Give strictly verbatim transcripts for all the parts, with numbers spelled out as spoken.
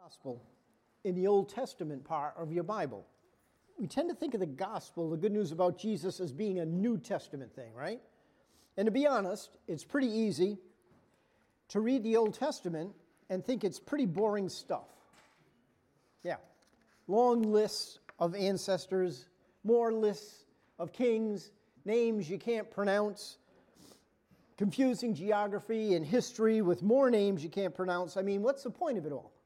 Gospel in the Old Testament part of your Bible. We tend to think of the gospel, the good news about Jesus, as being a New Testament thing, right? And to be honest, it's pretty easy to read the Old Testament and think it's pretty boring stuff. Yeah. Long lists of ancestors, more lists of kings, names you can't pronounce, confusing geography and history with more names you can't pronounce. I mean, what's the point of it all?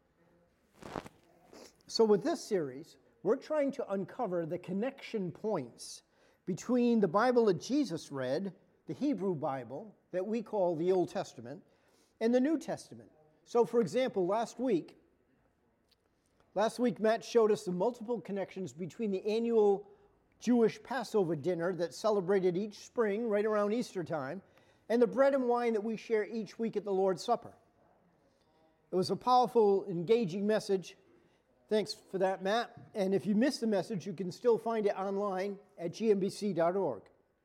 So with this series, we're trying to uncover the connection points between the Bible that Jesus read, the Hebrew Bible, that we call the Old Testament, and the New Testament. So for example, last week, last week Matt showed us the multiple connections between the annual Jewish Passover dinner that's celebrated each spring, right around Easter time, and the bread and wine that we share each week at the Lord's Supper. It was a powerful, engaging message. Thanks for that, Matt. And if you missed the message, you can still find it online at g m b c dot org.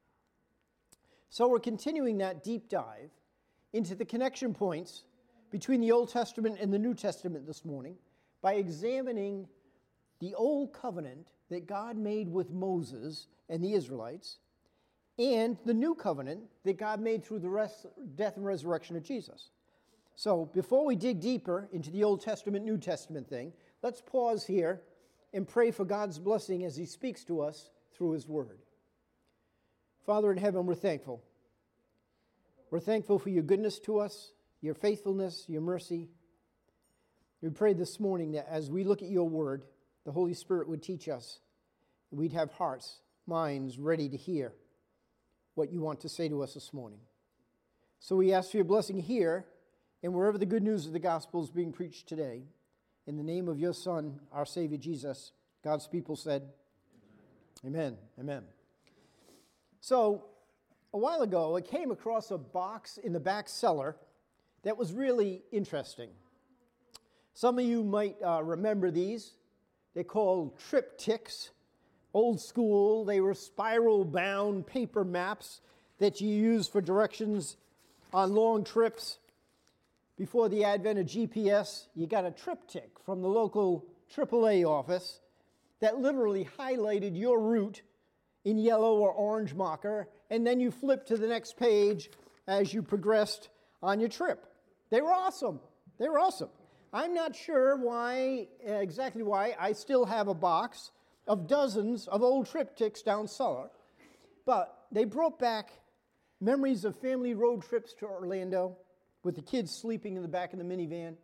So we're continuing that deep dive into the connection points between the Old Testament and the New Testament this morning by examining the Old Covenant that God made with Moses and the Israelites and the New Covenant that God made through the rest, death and resurrection of Jesus. So before we dig deeper into the Old Testament, New Testament thing, let's pause here and pray for God's blessing as He speaks to us through His Word. Father in heaven, we're thankful. We're thankful for your goodness to us, your faithfulness, your mercy. We pray this morning that as we look at your Word, the Holy Spirit would teach us, and we'd have hearts, minds ready to hear what you want to say to us this morning. So we ask for your blessing here and wherever the good news of the gospel is being preached today. In the name of your Son, our Savior Jesus, God's people said, Amen. Amen. Amen. So, a while ago, I came across a box in the back cellar that was really interesting. Some of you might uh, remember these. They're called triptychs. Old school. They were spiral-bound paper maps that you use for directions on long trips. Before the advent of G P S, you got a triptych from the local triple A office that literally highlighted your route in yellow or orange marker, and then you flipped to the next page as you progressed on your trip. They were awesome. They were awesome. I'm not sure why, exactly why, I still have a box of dozens of old triptychs down cellar, but they brought back memories of family road trips to Orlando, with the kids sleeping in the back of the minivan,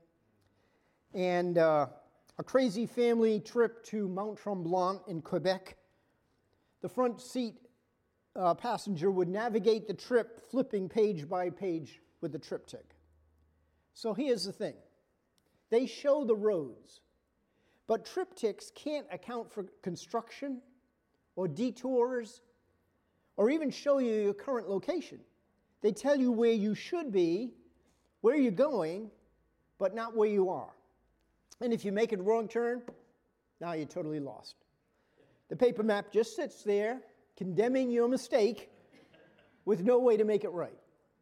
and uh, a crazy family trip to Mount Tremblant in Quebec. The front seat uh, passenger would navigate the trip, flipping page by page with the triptych. So here's the thing. They show the roads, but triptychs can't account for construction or detours or even show you your current location. They tell you where you should be, where you're going, but not where you are. And if you make a wrong turn, now you're totally lost. The paper map just sits there, condemning your mistake, with no way to make it right.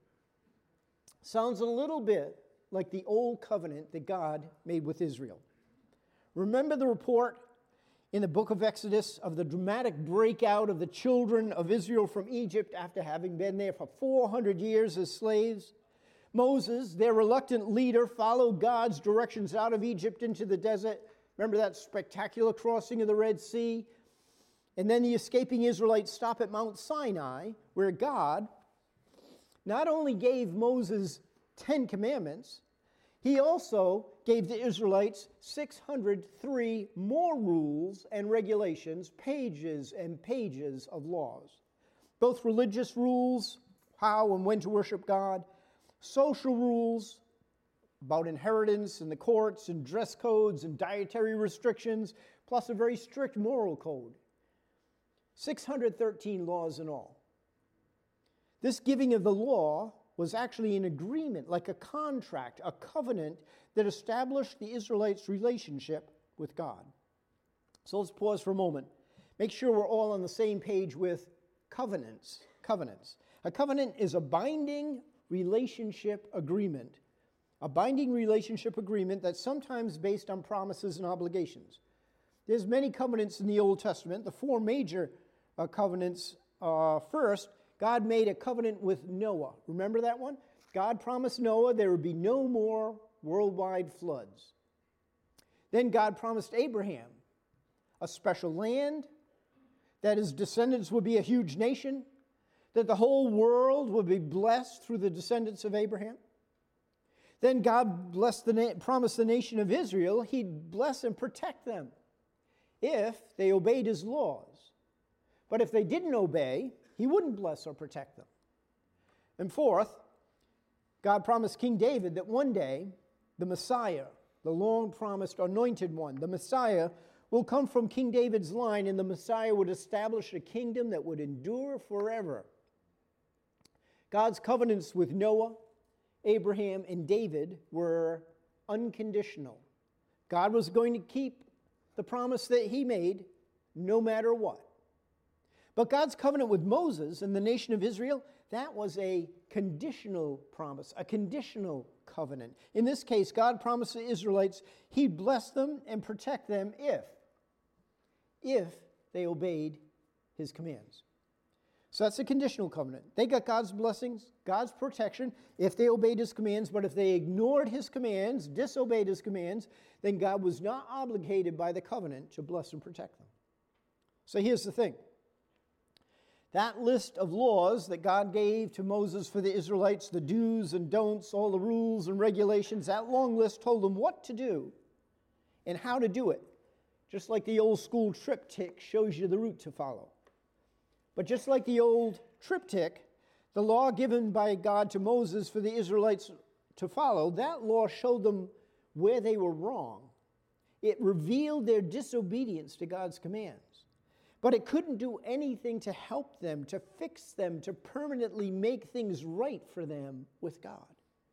Sounds a little bit like the old covenant that God made with Israel. Remember the report in the book of Exodus of the dramatic breakout of the children of Israel from Egypt after having been there for four hundred years as slaves? Moses, their reluctant leader, followed God's directions out of Egypt into the desert. Remember that spectacular crossing of the Red Sea? And then the escaping Israelites stop at Mount Sinai, where God not only gave Moses Ten Commandments, he also gave the Israelites six hundred three more rules and regulations, pages and pages of laws. Both religious rules, how and when to worship God, social rules about inheritance in the courts and dress codes and dietary restrictions, plus a very strict moral code. six hundred thirteen laws in all. This giving of the law was actually an agreement, like a contract, a covenant that established the Israelites' relationship with God. So let's pause for a moment. Make sure we're all on the same page with covenants. Covenants. A covenant is a binding relationship agreement a binding relationship agreement that's sometimes based on promises and obligations. There's many covenants in the Old Testament. The four major uh, covenants, uh, first, God made a covenant with Noah. Remember that one? God promised Noah there would be no more worldwide floods. Then God promised Abraham a special land, that his descendants would be a huge nation, that the whole world would be blessed through the descendants of Abraham. Then God blessed the na- promised the nation of Israel he'd bless and protect them if they obeyed his laws. But if they didn't obey, he wouldn't bless or protect them. And fourth, God promised King David that one day the Messiah, the long-promised anointed one, the Messiah, will come from King David's line, and the Messiah would establish a kingdom that would endure forever. God's covenants with Noah, Abraham, and David were unconditional. God was going to keep the promise that he made no matter what. But God's covenant with Moses and the nation of Israel, that was a conditional promise, a conditional covenant. In this case, God promised the Israelites he'd bless them and protect them if, if they obeyed his commands. So that's a conditional covenant. They got God's blessings, God's protection, if they obeyed his commands. But if they ignored his commands, disobeyed his commands, then God was not obligated by the covenant to bless and protect them. So here's the thing. That list of laws that God gave to Moses for the Israelites, the do's and don'ts, all the rules and regulations, that long list told them what to do and how to do it. Just like the old school triptych shows you the route to follow. But just like the old triptych, the law given by God to Moses for the Israelites to follow, that law showed them where they were wrong. It revealed their disobedience to God's commands. But it couldn't do anything to help them, to fix them, to permanently make things right for them with God.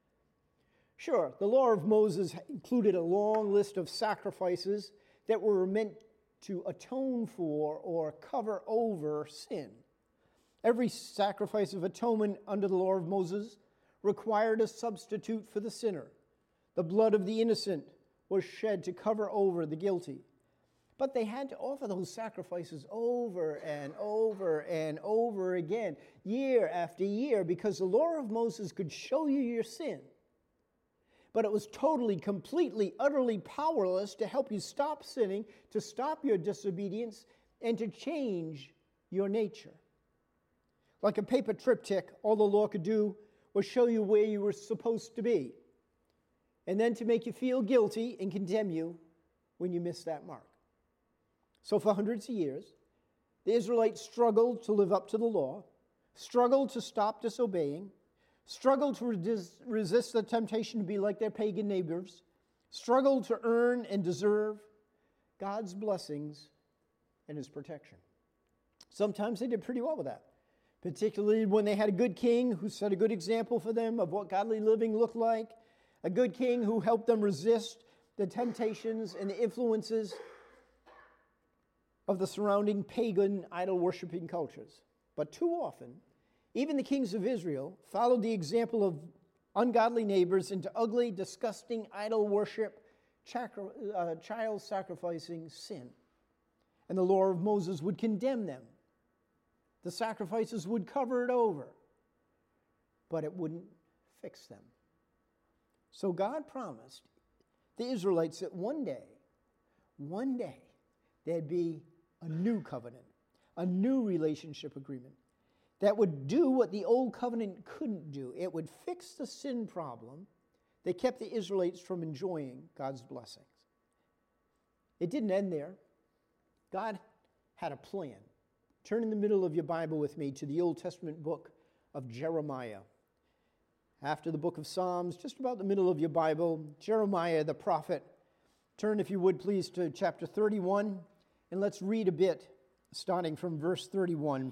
Sure, the law of Moses included a long list of sacrifices that were meant to atone for or cover over sin. Every sacrifice of atonement under the law of Moses required a substitute for the sinner. The blood of the innocent was shed to cover over the guilty. But they had to offer those sacrifices over and over and over again, year after year, because the law of Moses could show you your sin. But it was totally, completely, utterly powerless to help you stop sinning, to stop your disobedience, and to change your nature. Like a paper triptych, all the law could do was show you where you were supposed to be, and then to make you feel guilty and condemn you when you missed that mark. So for hundreds of years, the Israelites struggled to live up to the law, struggled to stop disobeying, struggled to resist, resist the temptation to be like their pagan neighbors, struggled to earn and deserve God's blessings and his protection. Sometimes they did pretty well with that, particularly when they had a good king who set a good example for them of what godly living looked like, a good king who helped them resist the temptations and the influences of the surrounding pagan idol-worshiping cultures. But too often, even the kings of Israel followed the example of ungodly neighbors into ugly, disgusting idol worship, uh, child sacrificing sin. And the law of Moses would condemn them. The sacrifices would cover it over, but it wouldn't fix them. So God promised the Israelites that one day, one day, there'd be a new covenant, a new relationship agreement that would do what the old covenant couldn't do. It would fix the sin problem that kept the Israelites from enjoying God's blessings. It didn't end there. God had a plan. Turn in the middle of your Bible with me to the Old Testament book of Jeremiah. After the book of Psalms, just about the middle of your Bible, Jeremiah the prophet. Turn, if you would please, to chapter thirty-one, and let's read a bit, starting from verse thirty-one.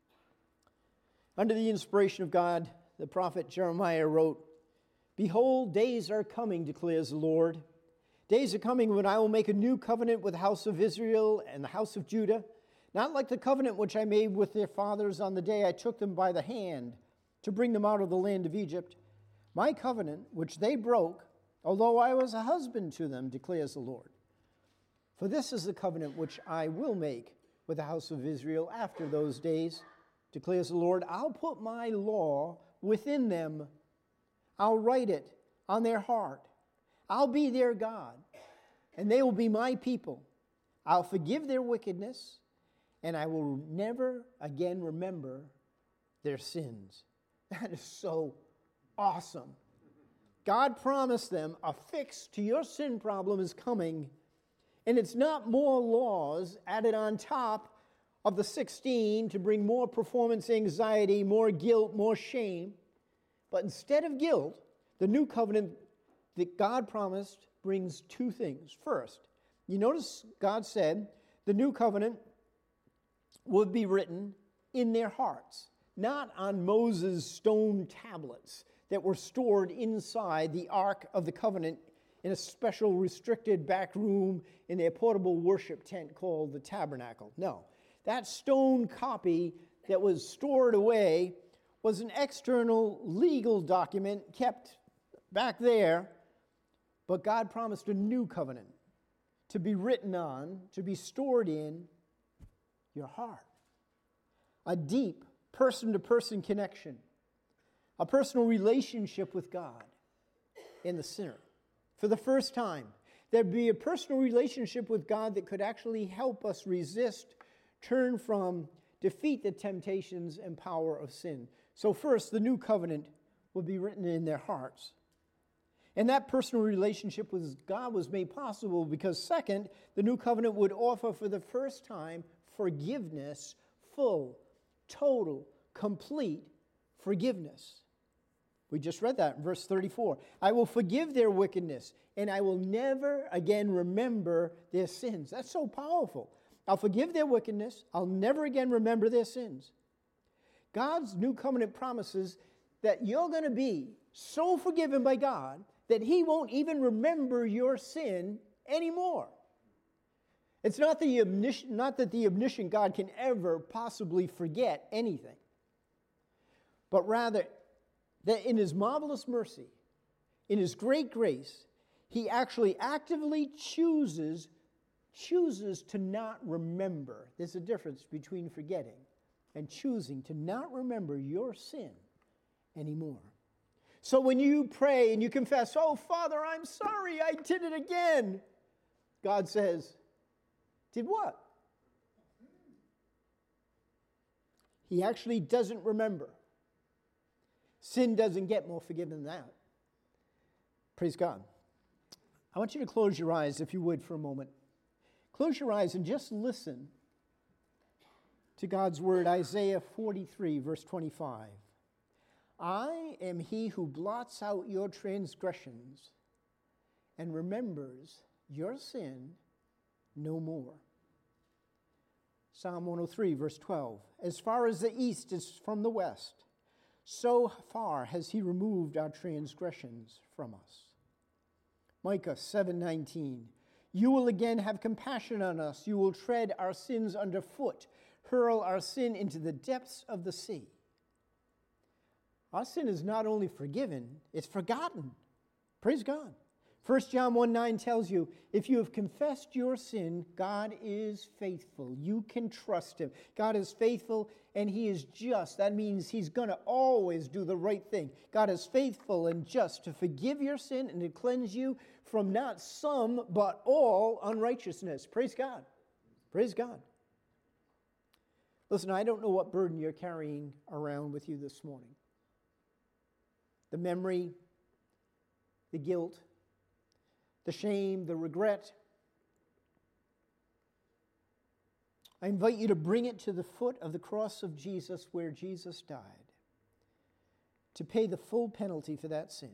Under the inspiration of God, the prophet Jeremiah wrote, "Behold, days are coming, declares the Lord. Days are coming when I will make a new covenant with the house of Israel and the house of Judah, not like the covenant which I made with their fathers on the day I took them by the hand to bring them out of the land of Egypt. My covenant, which they broke, although I was a husband to them, declares the Lord. For this is the covenant which I will make with the house of Israel after those days, declares the Lord. I'll put my law within them. I'll write it on their heart. I'll be their God, and they will be my people. I'll forgive their wickedness, and I will never again remember their sins. That is so awesome. God promised them a fix to your sin problem is coming, and it's not more laws added on top of the sixteen to bring more performance anxiety, more guilt, more shame. But instead of guilt, the new covenant that God promised brings two things. First, you notice God said the new covenant would be written in their hearts, not on Moses' stone tablets that were stored inside the Ark of the Covenant in a special restricted back room in their portable worship tent called the tabernacle. No, that stone copy that was stored away was an external legal document kept back there, but God promised a new covenant to be written on, to be stored in your heart. A deep person-to-person connection, a personal relationship with God and the sinner. For the first time, there'd be a personal relationship with God that could actually help us resist, turn from, defeat the temptations and power of sin. So first, the new covenant will be written in their hearts. And that personal relationship with God was made possible because, second, the new covenant would offer for the first time forgiveness, full, total, complete forgiveness. We just read that in verse thirty-four. I will forgive their wickedness, and I will never again remember their sins. That's so powerful. I'll forgive their wickedness. I'll never again remember their sins. God's new covenant promises that you're going to be so forgiven by God that he won't even remember your sin anymore. It's not, the omniscient, not that the omniscient God can ever possibly forget anything, but rather that in his marvelous mercy, in his great grace, he actually actively chooses, chooses to not remember. There's a difference between forgetting and choosing to not remember your sin anymore. So when you pray and you confess, oh, Father, I'm sorry, I did it again, God says, did what? He actually doesn't remember. Sin doesn't get more forgiven than that. Praise God. I want you to close your eyes, if you would, for a moment. Close your eyes and just listen to God's word, Isaiah forty-three, verse twenty-five. I am he who blots out your transgressions and remembers your sin no more. Psalm one oh three, verse twelve. As far as the east is from the west, so far has he removed our transgressions from us. Micah seven nineteen. You will again have compassion on us. You will tread our sins underfoot, hurl our sin into the depths of the sea. Our sin is not only forgiven, it's forgotten. Praise God. First John one nine tells you, if you have confessed your sin, God is faithful. You can trust him. God is faithful and he is just. That means he's going to always do the right thing. God is faithful and just to forgive your sin and to cleanse you from not some, but all unrighteousness. Praise God. Praise God. Listen, I don't know what burden you're carrying around with you this morning. The memory, the guilt, the shame, the regret. I invite you to bring it to the foot of the cross of Jesus where Jesus died to pay the full penalty for that sin.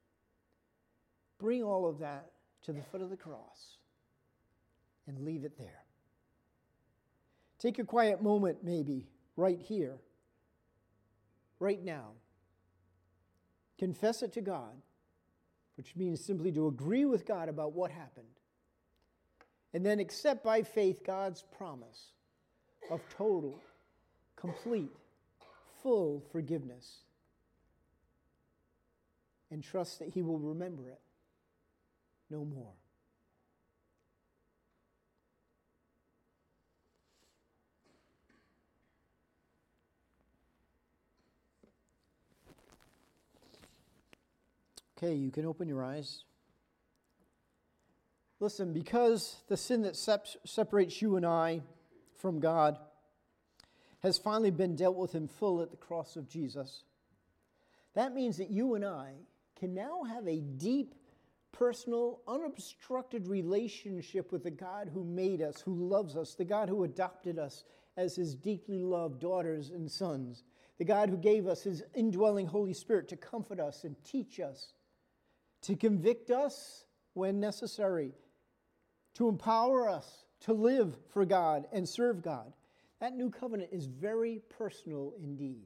Bring all of that to the foot of the cross and leave it there. Take a quiet moment maybe right here, right now. Confess it to God, which means simply to agree with God about what happened. And then accept by faith God's promise of total, complete, full forgiveness. and trust that he will remember it no more. Okay, you can open your eyes. Listen, because the sin that sep- separates you and I from God has finally been dealt with in full at the cross of Jesus, that means that you and I can now have a deep, personal, unobstructed relationship with the God who made us, who loves us, the God who adopted us as his deeply loved daughters and sons, the God who gave us his indwelling Holy Spirit to comfort us and teach us, to convict us when necessary, to empower us to live for God and serve God. That new covenant is very personal indeed.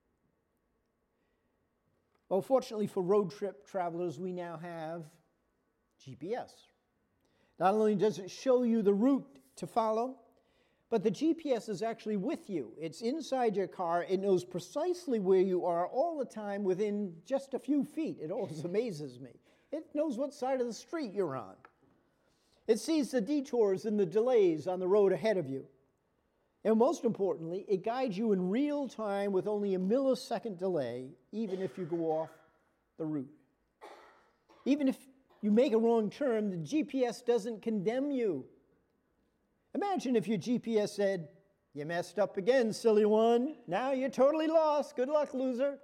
Well, fortunately for road trip travelers, we now have G P S. Not only does it show you the route to follow, but the G P S is actually with you. It's inside your car. It knows precisely where you are all the time within just a few feet. It always amazes me. It knows what side of the street you're on. It sees the detours and the delays on the road ahead of you. And most importantly, it guides you in real time with only a millisecond delay, even if you go off the route. Even if you make a wrong turn, the G P S doesn't condemn you. Imagine if your G P S said, "You messed up again, silly one. Now you're totally lost. Good luck, loser."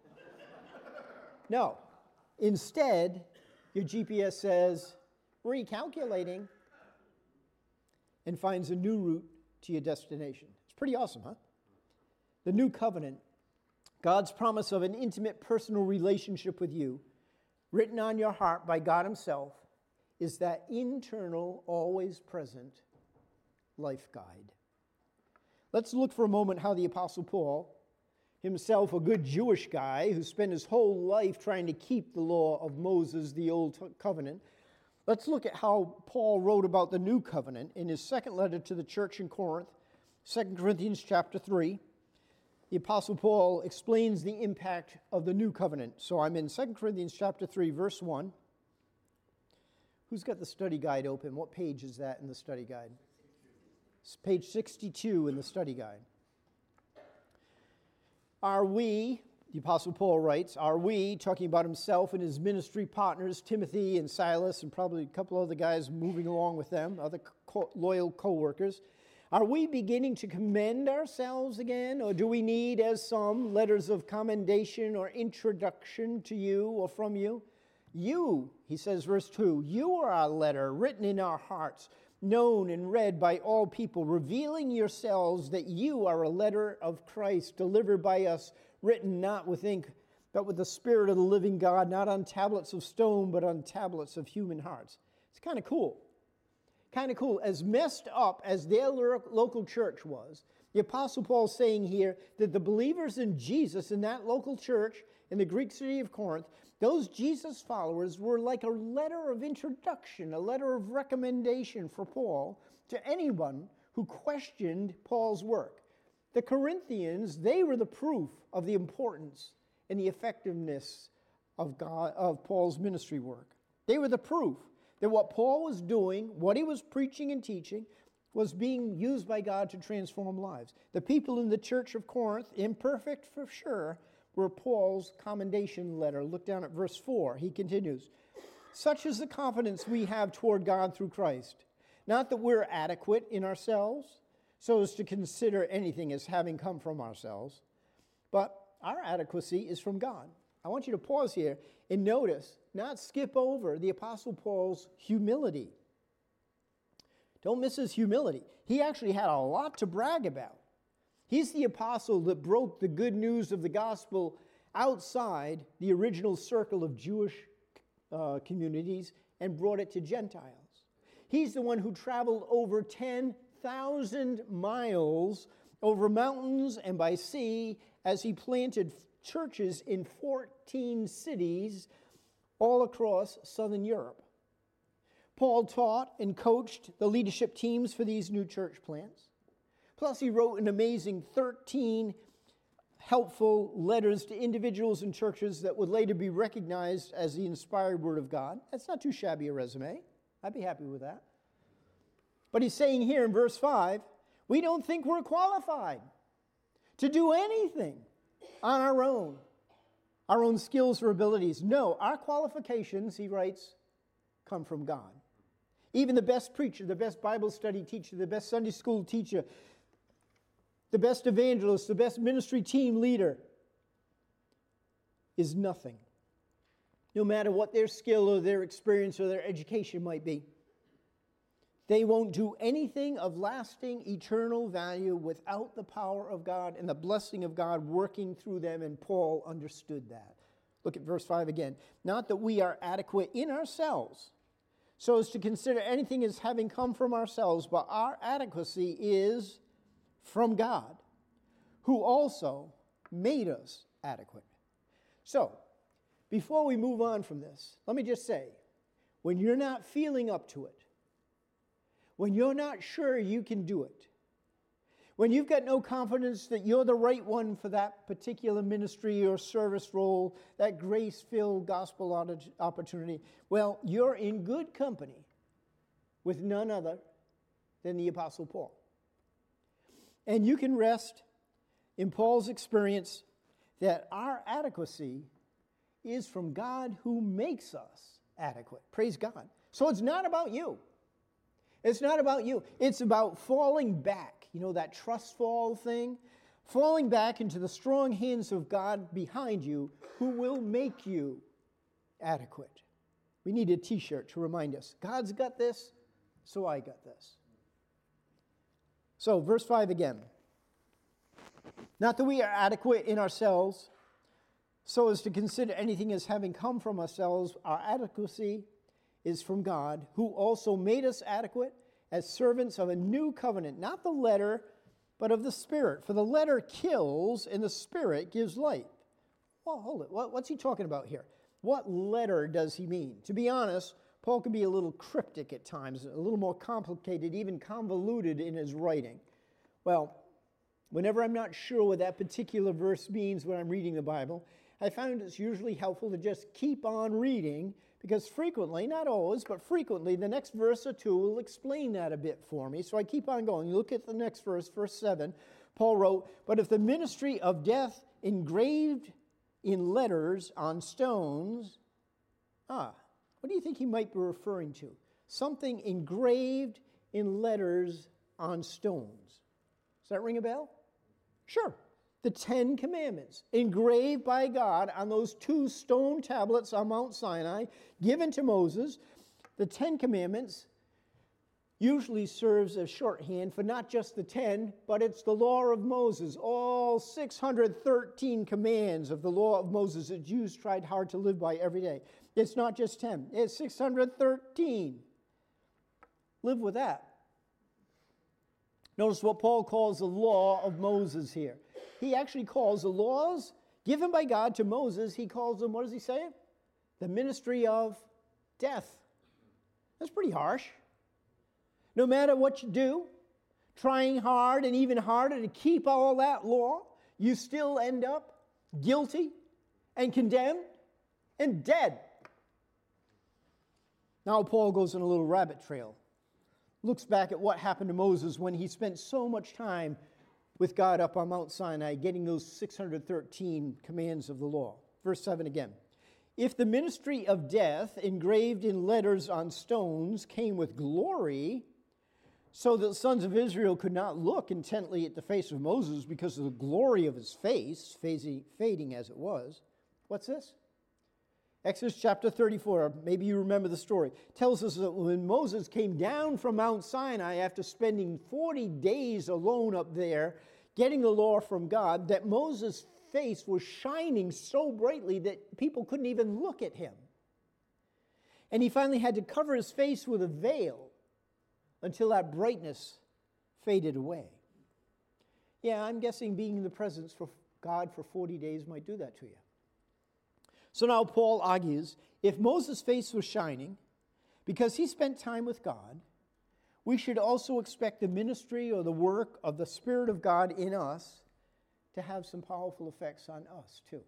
No. Instead, your G P S says, "Recalculating," and finds a new route to your destination. It's pretty awesome, huh? The new covenant, God's promise of an intimate personal relationship with you, written on your heart by God himself, is that internal, always present life guide. Let's look for a moment how the Apostle Paul, himself a good Jewish guy who spent his whole life trying to keep the law of Moses, the Old Covenant, let's look at how Paul wrote about the new covenant in his second letter to the church in Corinth, Second Corinthians chapter three. The Apostle Paul explains the impact of the new covenant. So I'm in Second Corinthians chapter three, verse one. Who's got the study guide open? What page is that in the study guide? It's page sixty-two in the study guide. Are we, the Apostle Paul writes, are we, talking about himself and his ministry partners, Timothy and Silas, and probably a couple other guys moving along with them, other co- loyal co-workers, are we beginning to commend ourselves again, or do we need, as some, letters of commendation or introduction to you or from you? You, he says, verse two, you are our letter written in our hearts, known and read by all people, revealing yourselves that you are a letter of Christ, delivered by us, written not with ink, but with the Spirit of the living God, not on tablets of stone, but on tablets of human hearts. It's kind of cool. Kind of cool. As messed up as their local church was, the Apostle Paul's saying here that the believers in Jesus in that local church in the Greek city of Corinth, those Jesus followers were like a letter of introduction, a letter of recommendation for Paul to anyone who questioned Paul's work. The Corinthians, they were the proof of the importance and the effectiveness of God, of Paul's ministry work. They were the proof that what Paul was doing, what he was preaching and teaching, was being used by God to transform lives. The people in the church of Corinth, imperfect for sure, were Paul's commendation letter. Look down at verse four. He continues, "Such is the confidence we have toward God through Christ. Not that we're adequate in ourselves, so as to consider anything as having come from ourselves, but our adequacy is from God." I want you to pause here and notice, not skip over the Apostle Paul's humility. Don't miss his humility. He actually had a lot to brag about. He's the apostle that broke the good news of the gospel outside the original circle of Jewish uh, communities and brought it to Gentiles. He's the one who traveled over ten thousand miles over mountains and by sea as he planted churches in fourteen cities all across southern Europe. Paul taught and coached the leadership teams for these new church plants. Plus, he wrote an amazing thirteen helpful letters to individuals and churches that would later be recognized as the inspired Word of God. That's not too shabby a resume. I'd be happy with that. But he's saying here in verse five, we don't think we're qualified to do anything on our own, our own skills or abilities. No, our qualifications, he writes, come from God. Even the best preacher, the best Bible study teacher, the best Sunday school teacher, the best evangelist, the best ministry team leader is nothing. No matter what their skill or their experience or their education might be. They won't do anything of lasting, eternal value without the power of God and the blessing of God working through them, and Paul understood that. Look at verse five again. Not that we are adequate in ourselves, so as to consider anything as having come from ourselves, but our adequacy is from God, who also made us adequate. So, before we move on from this, let me just say, when you're not feeling up to it, when you're not sure you can do it, when you've got no confidence that you're the right one for that particular ministry or service role, that grace-filled gospel opportunity, well, you're in good company with none other than the Apostle Paul. And you can rest in Paul's experience that our adequacy is from God who makes us adequate. Praise God. So it's not about you. It's not about you. It's about falling back. You know, that trust fall thing? Falling back into the strong hands of God behind you, who will make you adequate. We need a t-shirt to remind us, God's got this, so I got this. So, verse five again. Not that we are adequate in ourselves, so as to consider anything as having come from ourselves. Our adequacy is from God, who also made us adequate as servants of a new covenant, not the letter, but of the Spirit. For the letter kills, and the Spirit gives life. Well, hold it. What, what's he talking about here? What letter does he mean? To be honest, Paul can be a little cryptic at times, a little more complicated, even convoluted in his writing. Well, whenever I'm not sure what that particular verse means when I'm reading the Bible, I found it's usually helpful to just keep on reading, because frequently, not always, but frequently, the next verse or two will explain that a bit for me. So I keep on going. You look at the next verse, verse seven. Paul wrote, "But if the ministry of death engraved in letters on stones," ah, what do you think he might be referring to? Something engraved in letters on stones. Does that ring a bell? Sure. The Ten Commandments, engraved by God on those two stone tablets on Mount Sinai, given to Moses. The Ten Commandments usually serves as shorthand for not just the ten, but it's the law of Moses, all six hundred thirteen commands of the law of Moses that Jews tried hard to live by every day. It's not just ten, it's six hundred thirteen. Live with that. Notice what Paul calls the law of Moses here. He actually calls the laws given by God to Moses, he calls them, what does he say? The ministry of death. That's pretty harsh. No matter what you do, trying hard and even harder to keep all that law, you still end up guilty and condemned and dead. Now Paul goes on a little rabbit trail. Looks back at what happened to Moses when he spent so much time with God up on Mount Sinai, getting those six hundred thirteen commands of the law. Verse seven again. If the ministry of death, engraved in letters on stones, came with glory, so that the sons of Israel could not look intently at the face of Moses because of the glory of his face, fading as it was, what's this? Exodus chapter thirty-four, maybe you remember the story, tells us that when Moses came down from Mount Sinai after spending forty days alone up there, getting the law from God, that Moses' face was shining so brightly that people couldn't even look at him. And he finally had to cover his face with a veil until that brightness faded away. Yeah, I'm guessing being in the presence of God for forty days might do that to you. So now Paul argues, if Moses' face was shining because he spent time with God, we should also expect the ministry or the work of the Spirit of God in us to have some powerful effects on us too.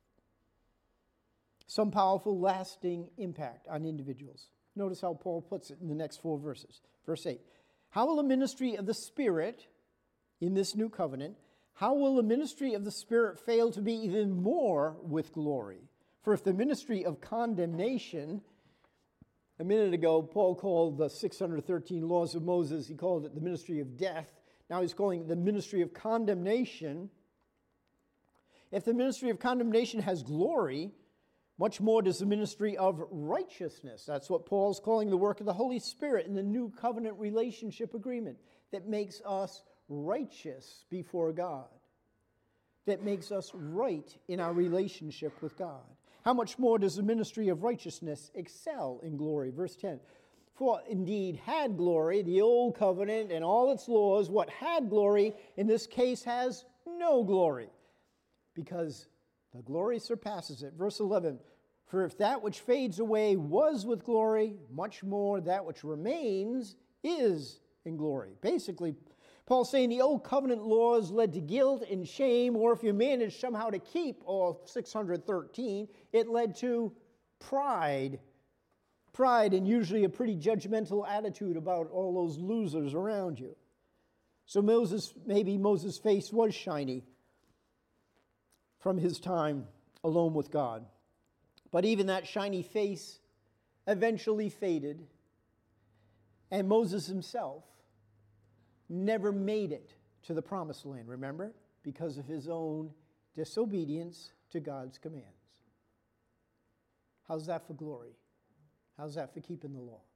Some powerful, lasting impact on individuals. Notice how Paul puts it in the next four verses. Verse eight. How will the ministry of the Spirit in this new covenant, how will the ministry of the Spirit fail to be even more with glory? For if the ministry of condemnation, a minute ago, Paul called the six hundred thirteen laws of Moses, he called it the ministry of death. Now he's calling it the ministry of condemnation. If the ministry of condemnation has glory, much more does the ministry of righteousness. That's what Paul's calling the work of the Holy Spirit in the new covenant relationship agreement that makes us righteous before God, that makes us right in our relationship with God. How much more does the ministry of righteousness excel in glory? Verse ten. For indeed had glory, the old covenant and all its laws, what had glory, in this case has no glory, because the glory surpasses it. Verse eleven, for if that which fades away was with glory, much more that which remains is in glory. Basically, Paul's saying the old covenant laws led to guilt and shame, or if you managed somehow to keep all six hundred thirteen, it led to pride. Pride and usually a pretty judgmental attitude about all those losers around you. So Moses, maybe Moses' face was shiny from his time alone with God. But even that shiny face eventually faded, and Moses himself never made it to the promised land, remember? Because of his own disobedience to God's commands. How's that for glory? How's that for keeping the law?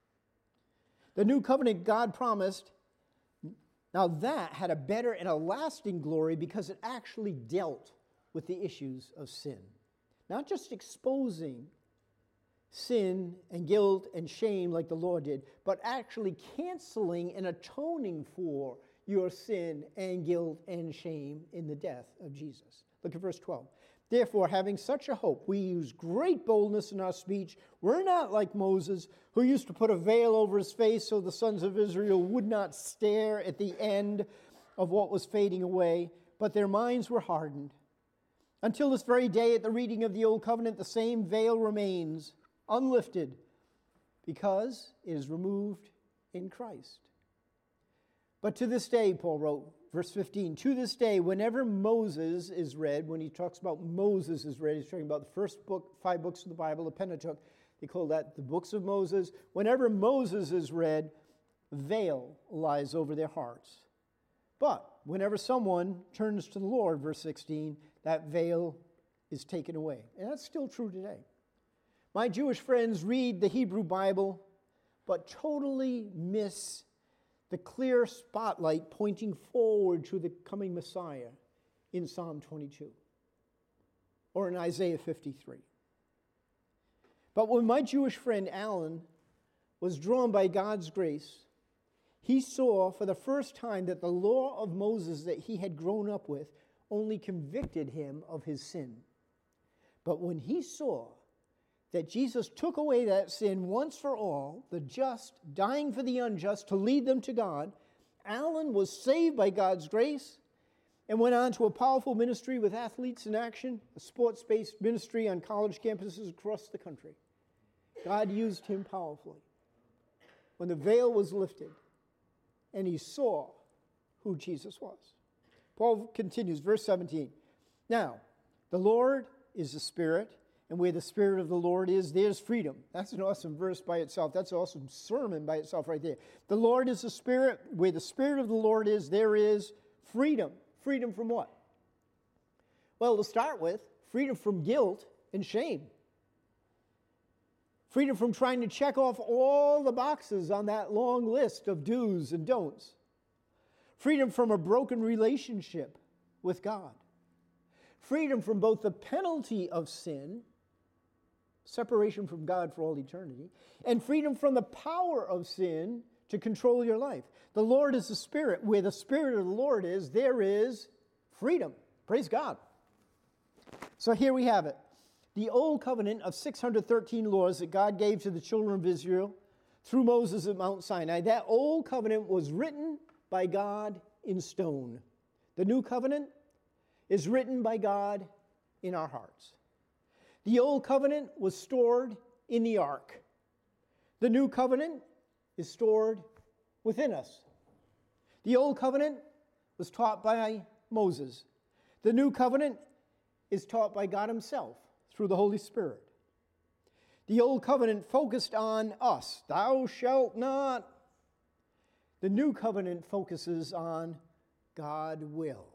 The new covenant God promised, now that had a better and a lasting glory because it actually dealt with the issues of sin. Not just exposing sin and guilt and shame like the law did, but actually canceling and atoning for your sin and guilt and shame in the death of Jesus. Look at verse twelve. Therefore, having such a hope, we use great boldness in our speech. We're not like Moses, who used to put a veil over his face so the sons of Israel would not stare at the end of what was fading away, but their minds were hardened. Until this very day, at the reading of the Old Covenant, the same veil remains unlifted because it is removed in Christ. But to this day, Paul wrote, verse fifteen, to this day, whenever Moses is read, when he talks about Moses is read, he's talking about the first book, five books of the Bible, the Pentateuch. They call that the books of Moses. Whenever Moses is read, veil lies over their hearts. But whenever someone turns to the Lord, verse sixteen, that veil is taken away. And that's still true today. My Jewish friends read the Hebrew Bible, but totally miss the clear spotlight pointing forward to the coming Messiah in Psalm twenty-two or in Isaiah fifty-three. But when my Jewish friend Alan was drawn by God's grace, he saw for the first time that the law of Moses that he had grown up with only convicted him of his sin. But when he saw that Jesus took away that sin once for all, the just dying for the unjust to lead them to God, Alan was saved by God's grace and went on to a powerful ministry with Athletes in Action, a sports-based ministry on college campuses across the country. God used him powerfully when the veil was lifted and he saw who Jesus was. Paul continues, verse seventeen. Now, the Lord is the Spirit, and where the Spirit of the Lord is, there's freedom. That's an awesome verse by itself. That's an awesome sermon by itself right there. The Lord is the Spirit. Where the Spirit of the Lord is, there is freedom. Freedom from what? Well, to start with, freedom from guilt and shame. Freedom from trying to check off all the boxes on that long list of do's and don'ts. Freedom from a broken relationship with God. Freedom from both the penalty of sin, separation from God for all eternity, and freedom from the power of sin to control your life. The Lord is the Spirit. Where the Spirit of the Lord is, there is freedom. Praise God. So here we have it. The old covenant of six hundred thirteen laws that God gave to the children of Israel through Moses at Mount Sinai. That old covenant was written by God in stone. The new covenant, is written by God in our hearts. The old covenant was stored in the ark. The new covenant is stored within us. The old covenant was taught by Moses. The new covenant is taught by God himself through the Holy Spirit. The old covenant focused on us. Thou shalt not. The new covenant focuses on God will.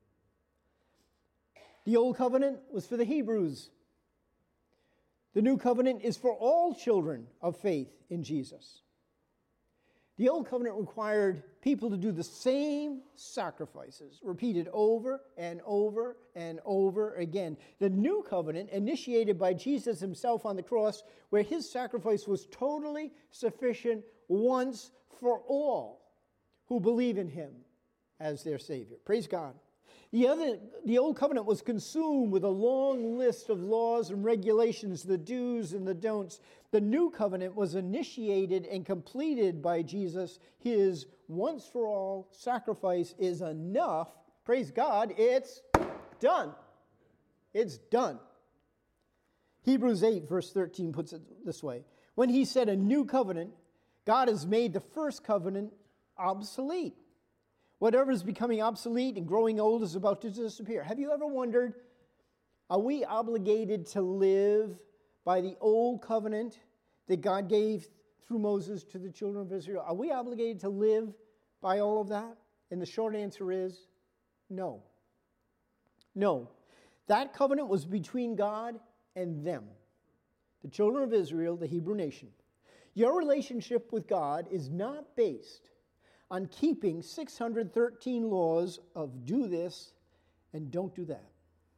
The old covenant was for the Hebrews. The new covenant is for all children of faith in Jesus. The old covenant required people to do the same sacrifices, repeated over and over and over again. The new covenant, initiated by Jesus himself on the cross, where his sacrifice was totally sufficient once for all who believe in him as their Savior. Praise God. The other, the old covenant was consumed with a long list of laws and regulations, the do's and the don'ts. The new covenant was initiated and completed by Jesus. His once-for-all sacrifice is enough. Praise God, it's done. It's done. Hebrews eight, verse thirteen puts it this way. When he said a new covenant, God has made the first covenant obsolete. Whatever is becoming obsolete and growing old is about to disappear. Have you ever wondered, are we obligated to live by the old covenant that God gave through Moses to the children of Israel? Are we obligated to live by all of that? And the short answer is no. No. That covenant was between God and them, the children of Israel, the Hebrew nation. Your relationship with God is not based on keeping six hundred thirteen laws of do this and don't do that.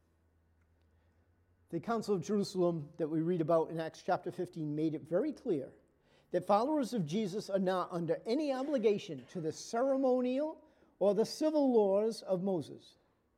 The Council of Jerusalem that we read about in Acts chapter fifteen made it very clear that followers of Jesus are not under any obligation to the ceremonial or the civil laws of Moses.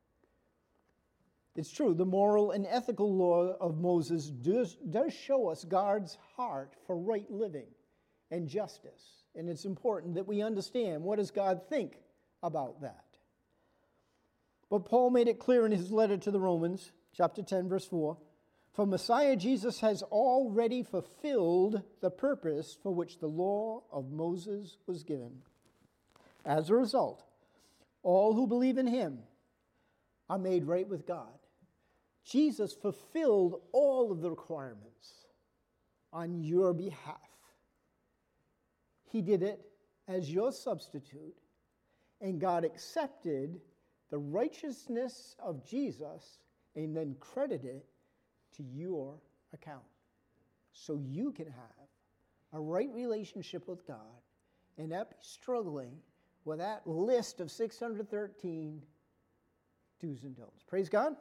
It's true, the moral and ethical law of Moses does, does show us God's heart for right living and justice. And it's important that we understand, what does God think about that? But Paul made it clear in his letter to the Romans, chapter ten, verse four, for Messiah Jesus has already fulfilled the purpose for which the law of Moses was given. As a result, all who believe in him are made right with God. Jesus fulfilled all of the requirements on your behalf. He did it as your substitute, and God accepted the righteousness of Jesus and then credited it to your account. So you can have a right relationship with God and not be struggling with that list of six hundred thirteen do's and don'ts. Praise God.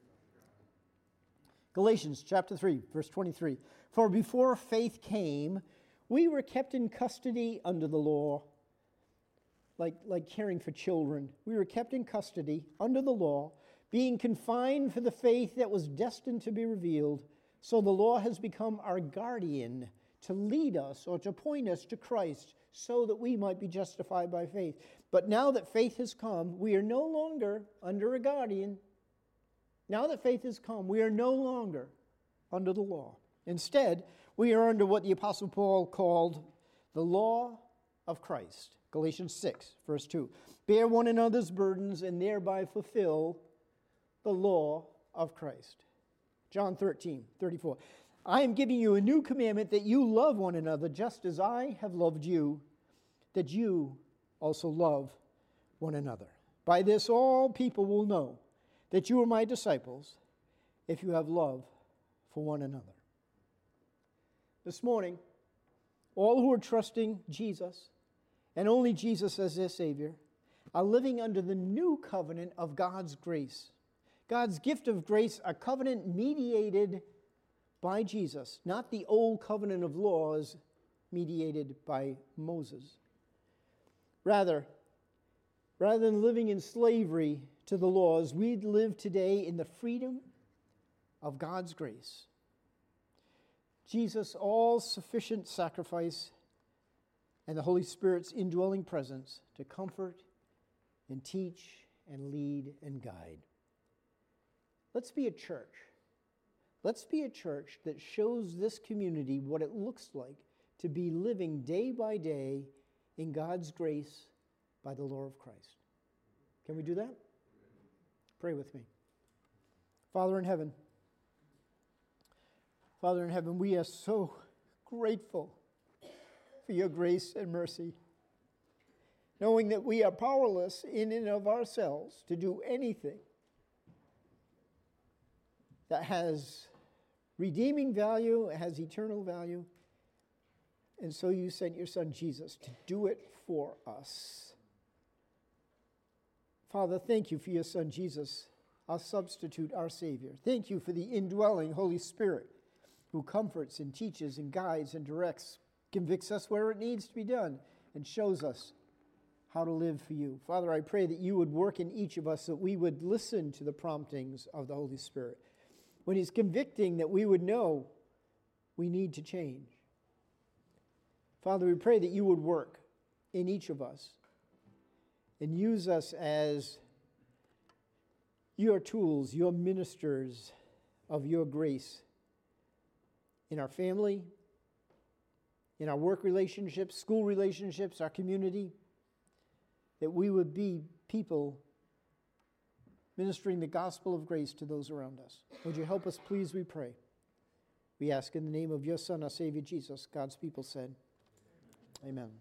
Galatians chapter three, verse twenty-three. For before faith came, we were kept in custody under the law, like, like caring for children. We were kept in custody under the law, being confined for the faith that was destined to be revealed. So the law has become our guardian to lead us or to point us to Christ so that we might be justified by faith. But now that faith has come, we are no longer under a guardian. Now that faith has come, we are no longer under the law. Instead, we are under what the Apostle Paul called the law of Christ. Galatians six, verse two. Bear one another's burdens and thereby fulfill the law of Christ. John thirteen, thirty-four. I am giving you a new commandment, that you love one another just as I have loved you, that you also love one another. By this all people will know that you are my disciples, if you have love for one another. This morning, all who are trusting Jesus, and only Jesus as their Savior, are living under the new covenant of God's grace. God's gift of grace, a covenant mediated by Jesus, not the old covenant of laws mediated by Moses. Rather, rather than living in slavery to the laws, we live today in the freedom of God's grace. Jesus' all-sufficient sacrifice and the Holy Spirit's indwelling presence to comfort and teach and lead and guide. let's be a church. Let's be a church that shows this community what it looks like to be living day by day in God's grace by the law of Christ. Can we do that? Pray with me. Father in heaven, Father in heaven, we are so grateful for your grace and mercy, knowing that we are powerless in and of ourselves to do anything that has redeeming value, has eternal value. And so you sent your son Jesus to do it for us. Father, thank you for your son Jesus, our substitute, our Savior. Thank you for the indwelling Holy Spirit who comforts and teaches and guides and directs, convicts us where it needs to be done, and shows us how to live for you. Father, I pray that you would work in each of us, that we would listen to the promptings of the Holy Spirit. When he's convicting, that we would know we need to change. Father, we pray that you would work in each of us and use us as your tools, your ministers of your grace in our family, in our work relationships, school relationships, our community, that we would be people ministering the gospel of grace to those around us. Would you help us, please, we pray. We ask in the name of your Son, our Savior Jesus. God's people said, amen.